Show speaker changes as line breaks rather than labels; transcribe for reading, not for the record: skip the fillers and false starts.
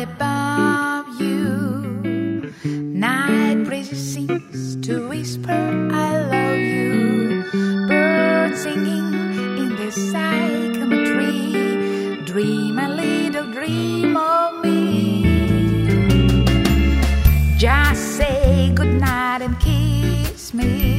above you. Night breezes seems to whisper I love you. Birds singing in the sycamore tree. Dream a little dream of me. Just say goodnight and kiss me.